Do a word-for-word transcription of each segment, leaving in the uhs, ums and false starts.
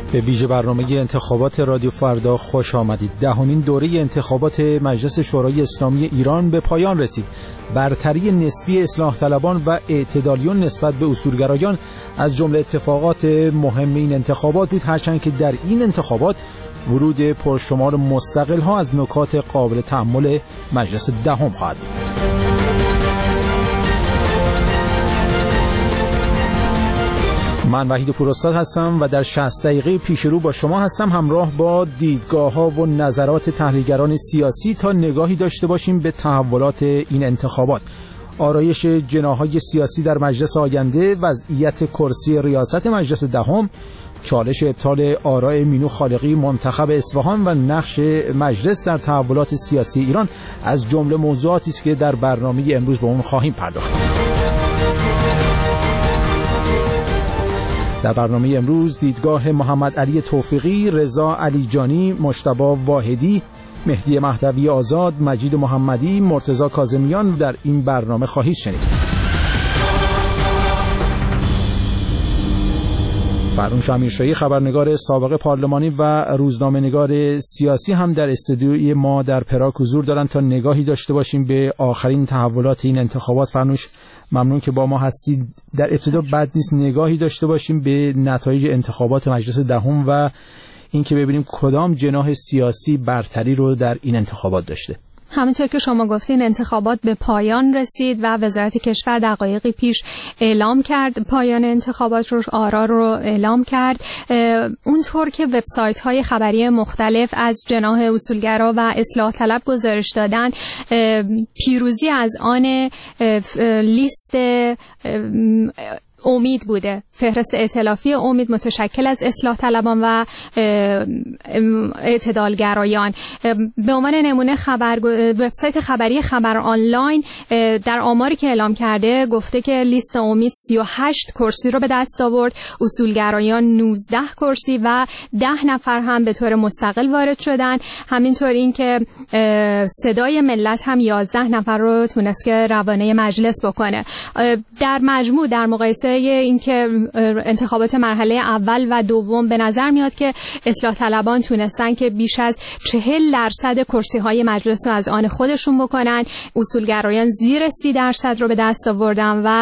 به ویژه برنامه انتخابات رادیو فردا خوش آمدید. دهمین دوره انتخابات مجلس شورای اسلامی ایران به پایان رسید. برتری نسبی اصلاح طلبان و اعتدالیون نسبت به اصولگرایان از جمله اتفاقات مهم این انتخابات بود، هرچند که در این انتخابات ورود پرشمار مستقل ها از نکات قابل تأمل مجلس دهم خواهد بود. من وحید پوراستاد هستم و در شصت دقیقه پیش رو با شما هستم، همراه با دیدگاه‌ها و نظرات تحلیلگران سیاسی تا نگاهی داشته باشیم به تحولات این انتخابات. آرایش جناح‌های سیاسی در مجلس آینده، وضعیت کرسی ریاست مجلس دهم، چالش ابطال آراء مینو خالقی منتخب اصفهان و نقش مجلس در تحولات سیاسی ایران از جمله موضوعاتی است که در برنامه امروز به اون خواهیم پرداخت. در برنامه امروز دیدگاه محمد علی توفیقی، رضا علیجانی، مجتبی واحدی، مهدی مهدوی آزاد، مجید محمدی، مرتضی کاظمیان در این برنامه خواهید شنید. فرنوش امیرشاهی، خبرنگار سابق پارلمانی و روزنامه‌نگار سیاسی هم در استودیوی ما در پراگ حضور دارند تا نگاهی داشته باشیم به آخرین تحولات این انتخابات. فرنوش، ممنون که با ما هستید. در ابتدا بد نیست نگاهی داشته باشیم به نتایج انتخابات مجلس دهم و اینکه ببینیم کدام جناح سیاسی برتری رو در این انتخابات داشته. همونطور که شما گفتین انتخابات به پایان رسید و وزارت کشور دقایقی پیش اعلام کرد پایان انتخابات رو، آرا رو اعلام کرد. اونطور که وبسایت‌های خبری مختلف از جناح اصولگرا و اصلاح طلب گزارش دادن، پیروزی از آن لیست امید بوده، فهرست ائتلافی امید متشکل از اصلاح طلبان و اعتدالگرایان. به عنوان نمونه خبر وبسایت خبری خبر آنلاین در آماری که اعلام کرده گفته که لیست امید سی و هشت کرسی رو به دست آورد، اصولگرایان نوزده کرسی و ده نفر هم به طور مستقل وارد شدن. همینطور این که صدای ملت هم یازده نفر رو تونست که روانه مجلس بکنه. در مجموع در مقایسه این که انتخابات مرحله اول و دوم به نظر میاد که اصلاح طلبان تونستن که بیش از چهل درصد کرسی های مجلس رو از آن خودشون بکنن، اصولگرایان زیر سی درصد رو به دست آوردن و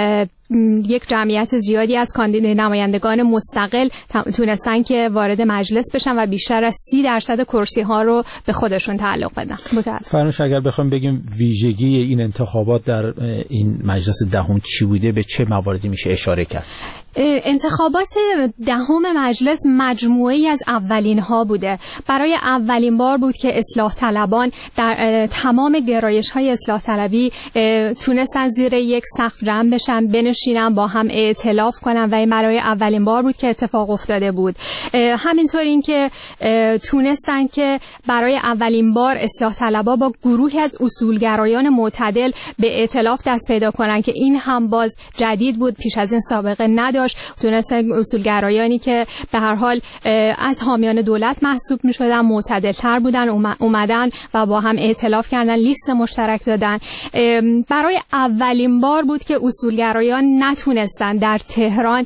یک جمعیت زیادی از کاندید نمایندگان مستقل تونستن که وارد مجلس بشن و بیشتر از سی درصد کرسی ها رو به خودشون تعلق بدن. فرنوش، اگر بخوایم بگیم ویژگی این انتخابات در این مجلس دهم چی بوده، به چه مواردی میشه اشاره کرد؟ انتخابات دهم مجلس مجموعه‌ای از اولین ها بوده. برای اولین بار بود که اصلاح طلبان در تمام گرایش‌های اصلاح طلبی تونستن زیر یک سقف جمع بشن، بنشینن، با هم ائتلاف کنن و این برای اولین بار بود که اتفاق افتاده بود. همینطور این که تونستن که برای اولین بار اصلاح طلبا با گروهی از اصولگرایان معتدل به ائتلاف دست پیدا کنن که این هم باز جدید بود، پیش از این سابقه نداشت. تونستن اصولگرایانی که به هر حال از حامیان دولت محسوب می شدن، معتدل‌تر بودن، اومدن و با هم ائتلاف کردن، لیست مشترک دادن. برای اولین بار بود که اصولگرایان نتونستن در تهران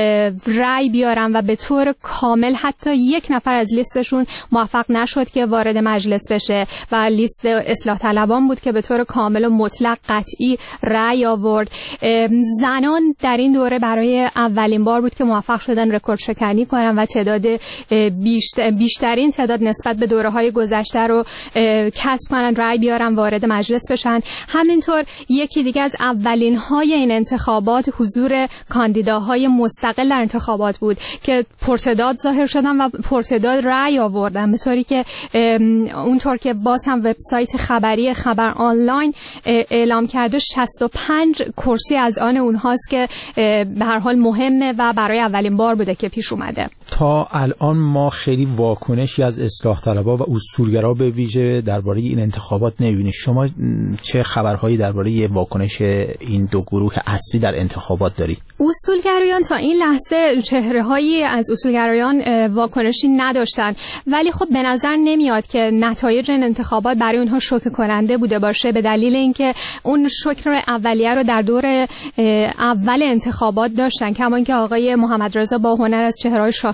رأی بیارن و به طور کامل حتی یک نفر از لیستشون موفق نشد که وارد مجلس بشه و لیست اصلاح طلبان بود که به طور کامل و مطلق قطعی رأی آورد. زنان در این دوره برای اولین بار بود که موفق شدن رکورد شکنی کنن و تعداد بیشتر بیشترین تعداد نسبت به دوره‌های گذشته رو کسب کنن، رأی بیارن، وارد مجلس بشن. همینطور یکی دیگه از اولین های این انتخابات حضور کاندیداهای مستقل در انتخابات بود که پرتعداد ظاهر شدن و پرتعداد رأی آوردن، به طوری که اونطور که باز هم وبسایت خبری خبر آنلاین اعلام کرده شصت و پنج کرسی از آن اونهاست که به هر حال مهمه و برای اولین بار بوده که پیش اومده. تا الان ما خیلی واکنشی از اصلاح طلبها و اصولگرا به ویژه درباره این انتخابات نمی‌بینید. شما چه خبرهایی درباره واکنش این دو گروه اصلی در انتخابات دارید؟ اصولگرایان تا این لحظه چهره‌هایی از اصولگرایان واکنشی نداشتن، ولی خب به نظر نمیاد که نتایج این انتخابات برای اونها شوکه کننده بوده باشه، به دلیل اینکه اون شوک اولیه رو در دور اول انتخابات داشتن، کما اینکه آقای محمد رضا با هنر از چهره‌های شاخص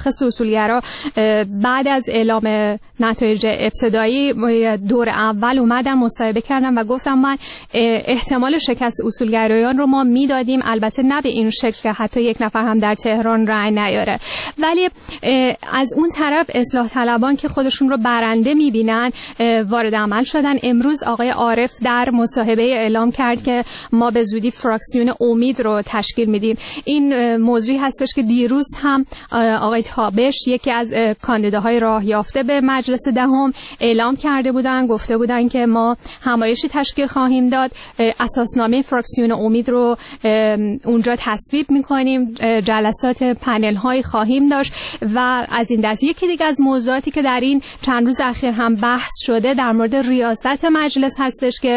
شاخص اصولگرا بعد از اعلام نتایج ابتدایی دور اول اومدن مصاحبه کردن و گفتم من احتمال شکست اصولگرایان رو ما میدادیم، البته نه به این شکل که حتی یک نفر هم در تهران رأی نیاره، ولی از اون طرف اصلاح طلبان که خودشون رو برنده میبینن وارد عمل شدن. امروز آقای عارف در مصاحبه اعلام کرد که ما به زودی فراکسیون امید رو تشکیل میدیم. این موضوعی هستش که دیروز هم آقای تابش یکی از کاندیداهای راه یافته به مجلس دهم اعلام کرده بودن، گفته بودن که ما همایشی تشکیل خواهیم داد، اساسنامه فراکسیون امید رو اونجا تصویب میکنیم، جلسات پنل های خواهیم داشت و از این دست. یکی دیگه از موضوعاتی که در این چند روز اخیر هم بحث شده در مورد ریاست مجلس هستش که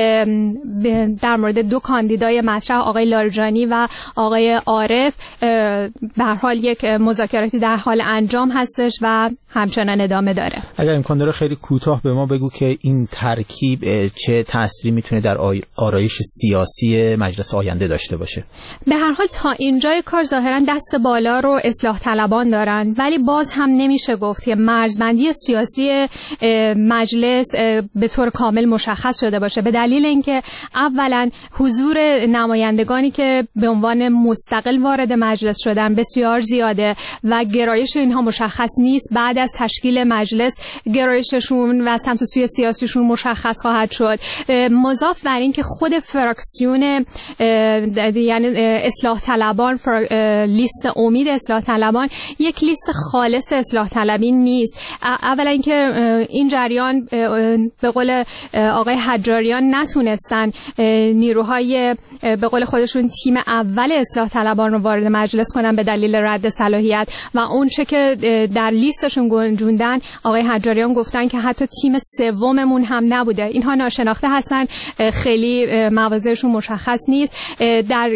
در مورد دو کاندیدای مطرح آقای لاریجانی و آقای عارف به هر حال یک مذاکراتی در حال انجام هستش و همچنان ادامه داره. اگر امکان داره خیلی کوتاه به ما بگو که این ترکیب چه تأثیری میتونه در آرایش سیاسی مجلس آینده داشته باشه؟ به هر حال تا اینجای کار ظاهرا دست بالا رو اصلاح طلبان دارن، ولی باز هم نمیشه گفت که مرزبندی سیاسی مجلس به طور کامل مشخص شده باشه، به دلیل اینکه اولا حضور نمایندگانی که به عنوان مستقل وارد مجلس شدن بسیار زیاده و گرایش اینها مشخص نیست. بعد از تشکیل مجلس گرایششون و سمت و سوی سیاسیشون مشخص خواهد شد. مضاف بر این که خود فراکسیون یعنی اصلاح طلبان، لیست امید اصلاح طلبان یک لیست خالص اصلاح طلبی نیست. اولا اینکه این جریان به قول آقای حجاریان نتونستن نیروهای به قول خودشون تیم اول اصلاح طلبان رو وارد مجلس کنن به دلیل رد صلاحیت و اون چه که در لیستشون گنجوندن آقای حجاریان گفتن که حتی تیم سوممون هم نبوده. اینها ناشناخته هستن، خیلی مواضعشون مشخص نیست. در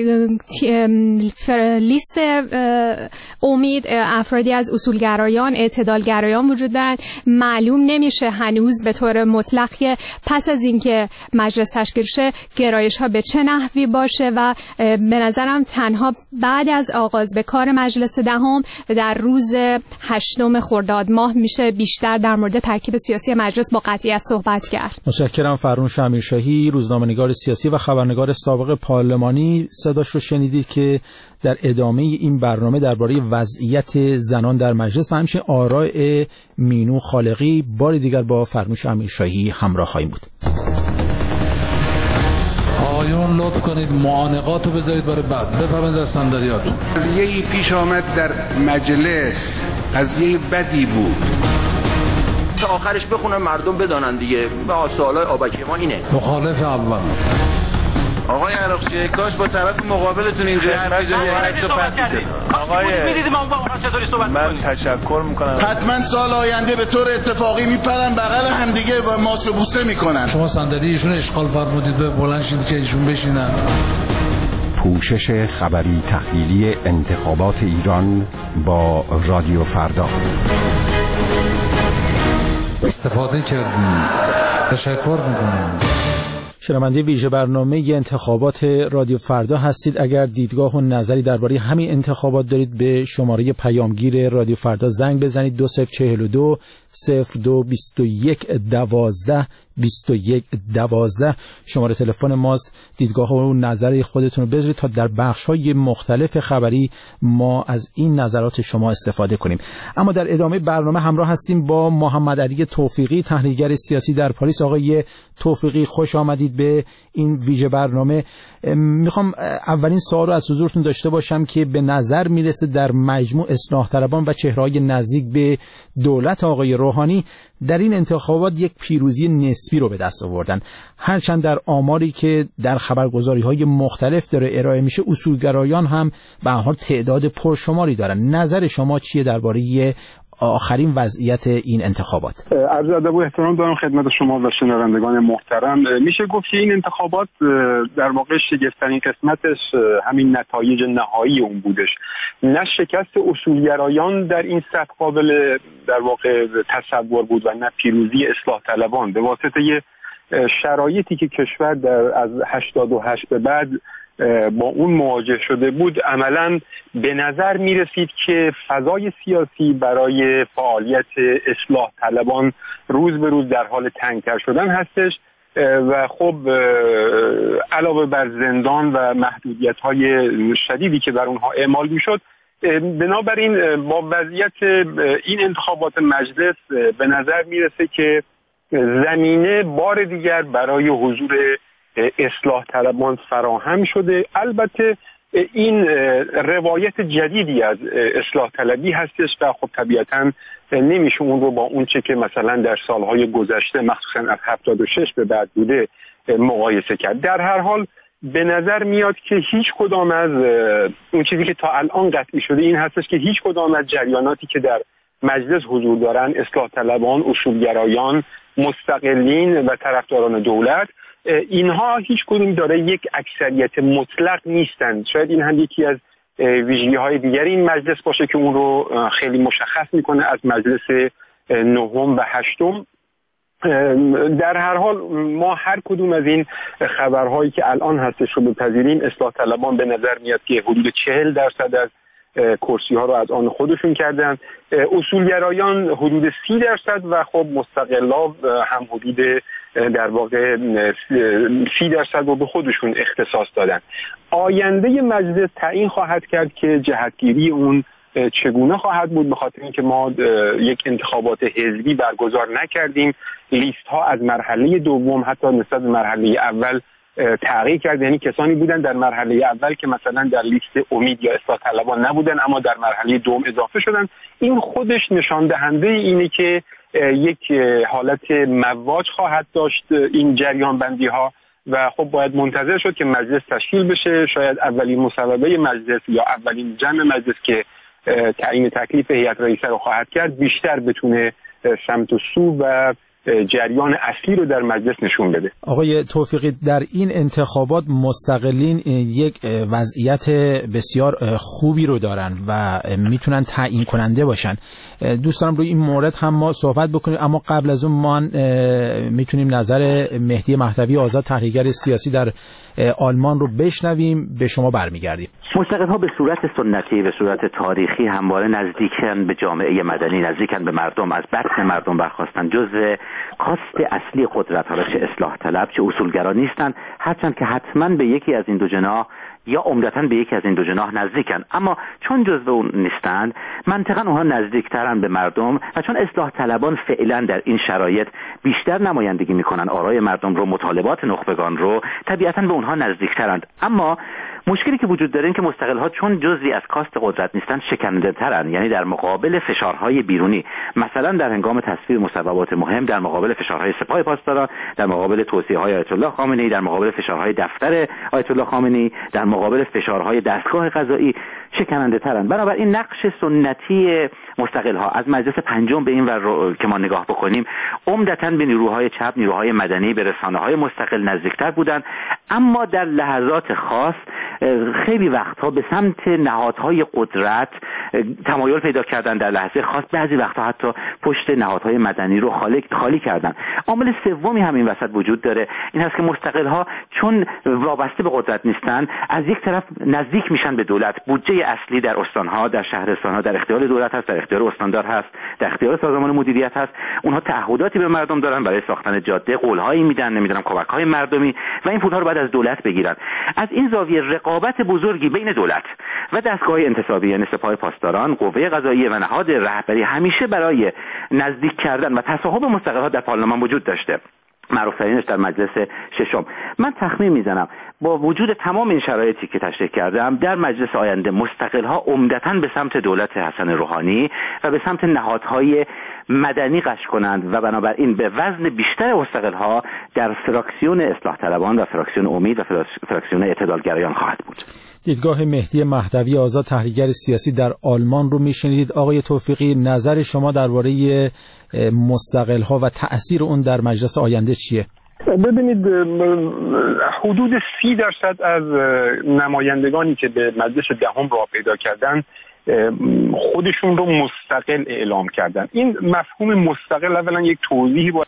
لیست امید افرادی از اصولگرایان، اعتدالگرایان وجود دارن. معلوم نمیشه هنوز به طور مطلق که پس از اینکه مجلس تشکیل شه گرایش ها به چه نحوی باشه و به نظرم تنها بعد از آغاز به کار مجلس دهم در روز هشتم خرداد ماه میشه بیشتر در مورد ترکیب سیاسی مجلس با قطعیت صحبت کرد. متشکرم. فرنوش امیرشاهی، روزنامه‌نگار سیاسی و خبرنگار سابق پارلمانی، صداش رو شنیدید که در ادامه این برنامه درباره وضعیت زنان در مجلس و همچنین آراء مینو خالقی بار دیگر با فرنوش امیرشاهی همراه خواهیم بود. آقایون لطف کنید معانقات رو بذارید برای بعد. بفرمایید از صندلیاتون. قضیه‌ای پیش آمد در مجلس، قضیه بدی بود. تا آخرش بخونم مردم بدانن دیگه. به سوالای آبکی ما اینه. مخالف اول. آقای عراقچی کاش با طرف مقابلتون اینجا حرف عکس و پس آقای می‌دیدیم ما چطوری صحبت من تشکر می‌کنم. حتما سال آینده به طور اتفاقی میپرن بغل هم دیگه و ماچ و بوسه میکنن. شما صندلی ایشون اشغال فرمودید به بلند شید که ایشون بشینن. پوشش خبری تحلیلی انتخابات ایران با رادیو فردا. استفاده کردیم. تشکر می‌کنم. شنونده ویژه برنامه انتخابات رادیو فردا هستید. اگر دیدگاه و نظری درباره همین انتخابات دارید به شماره پیامگیر رادیو فردا زنگ بزنید دو صفر چهل و دو صفر دو بیست و یک دوازده بیست و یک دوازده شماره تلفن ماست. دیدگاه و نظر خودتون رو بذارید تا در بخش‌های مختلف خبری ما از این نظرات شما استفاده کنیم. اما در ادامه برنامه همراه هستیم با محمد علی توفیقی، تحلیلگر سیاسی در پاریس. آقای توفیقی خوش آمدید به این ویژه برنامه. میخوام اولین سوال رو از حضورتون داشته باشم که به نظر میرسه در مجموع اصلاح طلبان و چهره‌های نزدیک به دولت آقای روحانی در این انتخابات یک پیروزی نسبی رو به دست آوردن، هرچند در آماری که در خبرگزاری‌های مختلف داره ارائه میشه اصولگرایان هم به هر حال تعداد پرشماری دارن. نظر شما چیه درباره آخرین وضعیت این انتخابات؟ عرض ادب و احترام دارم خدمت شما و شنوندگان محترم. میشه گفت که این انتخابات در واقع شگفت‌ترین قسمتش همین نتایج نهایی اون بودش، نه شکست اصولگرایان در این سطح قابل در واقع تصور بود و نه پیروزی اصلاح طلبان به واسطه شرایطی که کشور در از هشتاد و هشت به بعد با اون مواجه شده بود، عملاً به نظر می رسید که فضای سیاسی برای فعالیت اصلاح طلبان روز به روز در حال تنگتر شدن هستش و خب علاوه بر زندان و محدودیت‌های شدیدی که بر اونها اعمال می‌شد، بنابراین با وضعیت این انتخابات مجلس به نظر میرسه که زمینه بار دیگر برای حضور اصلاح طلبان فراهم شده. البته این روایت جدیدی از اصلاح طلبی هستش و خب طبیعتاً نمیشه اون رو با اون چه که مثلا در سالهای گذشته مخصوصاً از هفتاد و شش به بعد بوده مقایسه کرد. در هر حال به نظر میاد که هیچ کدام از اون چیزی که تا الان قطعی شده این هستش که هیچ کدام از جریاناتی که در مجلس حضور دارن، اصلاح طلبان، اصولگرایان، مستقلین و طرفداران دولت، اینها هیچ کدوم داره یک اکثریت مطلق نیستند. شاید این هم یکی از ویژگی‌های دیگری این مجلس باشه که اون رو خیلی مشخص میکنه از مجلس نهم و هشتم. در هر حال ما هر کدوم از این خبرهایی که الان هستش رو بپذیریم، اصلاح طلبان به نظر میاد که حدود چهل درصد از کرسی ها رو از آن خودشون کردن، اصولگرایان حدود سی درصد و خب مستقلا هم حدود در واقع سی درصد رو به خودشون اختصاص دادن. آینده مجلس تعیین خواهد کرد که جهتگیری اون چگونه خواهد بود، به خاطر اینکه ما یک انتخابات حزبی برگزار نکردیم. لیست ها از مرحله دوم حتی نسبت به مرحله اول تغییر کرد، یعنی کسانی بودن در مرحله اول که مثلا در لیست امید یا اصلاح طلبان نبودن اما در مرحله دوم اضافه شدن. این خودش نشان دهنده اینه که یک حالت مواج خواهد داشت این جریان بندی ها و خب باید منتظر شد که مجلس تشکیل بشه. شاید اولین مصوبه مجلس یا اولین جمع مجلس که تعیین تکلیف هیئت رئیسه رو خواهد کرد بیشتر بتونه سمت و سو و جریان اصلی رو در مجلس نشون بده. آقای توفیقی، در این انتخابات مستقلین یک وضعیت بسیار خوبی رو دارن و میتونن تعیین کننده باشن. دوست دارم روی این مورد هم ما صحبت بکنیم، اما قبل از اون ما میتونیم نظر مهدی مهدوی آزاد، تحلیلگر سیاسی در آلمان رو بشنویم. به شما برمیگردیم. مستقل‌ها به صورت سنتی، به صورت تاریخی همواره نزدیکن به جامعه مدنی، نزدیکن به مردم، از بطن مردم برخاستن. جزء کاست اصلی قدرت‌ها را چه اصلاح طلب چه اصولگرا نیستن، هرچند که حتما به یکی از این دو جناح یا عمدتاً به یکی از این دو جناح نزدیکن، اما چون جزء اون نیستند منطقاً اونها نزدیکترن به مردم و چون اصلاح طلبان فعلا در این شرایط بیشتر نمایندگی میکنن آرای مردم رو، مطالبات نخبگان رو، طبیعتاً به اونها نزدیکترند. اما مشکلی که وجود داره این که مستقل‌ها چون جزئی از کاست قدرت نیستن شکننده‌ترن، یعنی در مقابل فشارهای بیرونی، مثلا در هنگام تصویب مصوبات مهم، در مقابل فشارهای سپاه پاسداران، در مقابل توصیه‌های آیت الله خامنه‌ای، در مقابل فشارهای دفتر آیت الله خامنه‌ای، در مقابل فشارهای دستگاه قضایی شکننده‌ترن. بنابراین نقش سنتی مستقل‌ها از مجلس پنجم به این ور که ما نگاه بکنیم عمدتاً به نیروهای چپ، نیروهای مدنی، به رسانه‌های مستقل نزدیکتر بودند، اما در لحظات خاص خیلی وقتها به سمت نهادهای قدرت تمایل پیدا کردن، در لحظه خاص بعضی وقتها حتی پشت نهادهای مدنی رو خالی خالی کردن. عامل سومی هم این وسط وجود داره، این هست که مستقل‌ها چون وابسته به قدرت نیستن از یک طرف نزدیک میشن به دولت. بودجه اصلی در استان‌ها، در شهرستان‌ها در اختیار دولت هست، در اختیار استاندار هست، در اختیار سازمان مدیریت هست. اونها تعهداتی به مردم دارن برای ساختن جاده، قول‌هایی میدن، نمیدونم کمک‌های مردمی و این پول‌ها رو بعد از دولت بگیرن. از این زاویه رقابت بزرگی بین دولت و دستگاه انتصابی یعنی سپاه پاسداران، قوه قضاییه و نهاد رهبری همیشه برای نزدیک کردن و تصاحب مستقل‌ها در پارلمان وجود داشته. معروف‌ترینش در مجلس ششم. من تخمین میزنم با وجود تمام این شرایطی که تشریح کردم در مجلس آینده مستقل‌ها عمدتاً به سمت دولت حسن روحانی و به سمت نهادهای مدنی قش کنند و بنابراین به وزن بیشتر مستقل‌ها در فراکسیون اصلاح طلبان و فراکسیون امید و فراکسیون اعتدالگرایان خواهد بود. دیدگاه مهدی مهدوی آزاد، تحلیلگر سیاسی در آلمان رو میشنید. آقای توفیقی، نظر شما درباره مستقل‌ها و تأثیر اون در مجلس آینده چیه؟ ببینید، حدود سی درصد از نمایندگانی که به مجلس دهم راه پیدا کردن خودشون رو مستقل اعلام کردن. این مفهوم مستقل اولا یک توضیحی باید